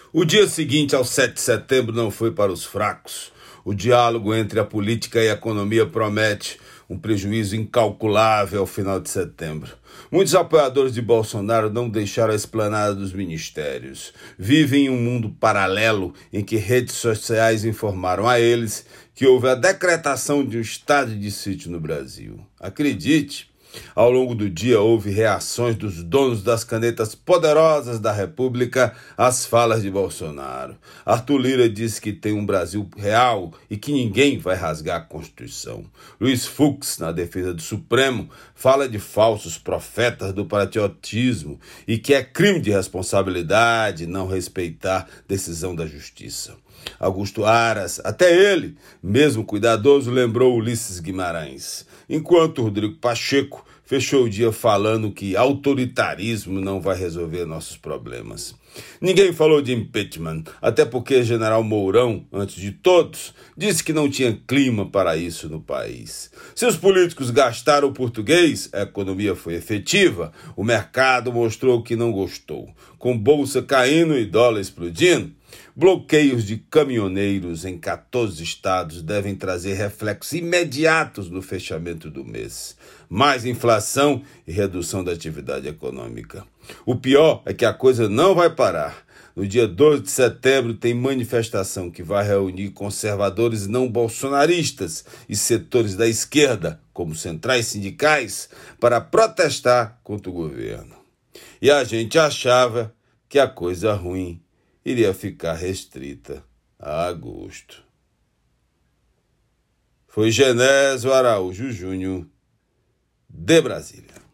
O dia seguinte ao 7 de setembro não foi para os fracos. O diálogo entre a política e a economia promete um prejuízo incalculável ao final de setembro. Muitos apoiadores de Bolsonaro não deixaram a esplanada dos ministérios. Vivem em um mundo paralelo em que redes sociais informaram a eles que houve a decretação de um estado de sítio no Brasil. Acredite, ao longo do dia houve reações dos donos das canetas poderosas da República às falas de Bolsonaro. Arthur Lira disse que tem um Brasil real e que ninguém vai rasgar a Constituição. Luiz Fux, na defesa do Supremo, fala de falsos profetas do patriotismo e que é crime de responsabilidade não respeitar decisão da Justiça. Augusto Aras, até ele, mesmo cuidadoso, lembrou Ulisses Guimarães, enquanto Rodrigo Pacheco fechou o dia falando que autoritarismo não vai resolver nossos problemas. Ninguém falou de impeachment, até porque General Mourão, antes de todos, disse que não tinha clima para isso no país. Se os políticos gastaram o português, a economia foi efetiva, o mercado mostrou que não gostou. Com bolsa caindo e dólar explodindo, bloqueios de caminhoneiros em 14 estados devem trazer reflexos imediatos no fechamento do mês. Mais inflação e redução da atividade econômica. O pior é que a coisa não vai parar. No dia 12 de setembro tem manifestação que vai reunir conservadores não bolsonaristas e setores da esquerda, como centrais sindicais, para protestar contra o governo. E a gente achava que a coisa ruim iria ficar restrita a agosto. Foi Genésio Araújo Júnior, de Brasília.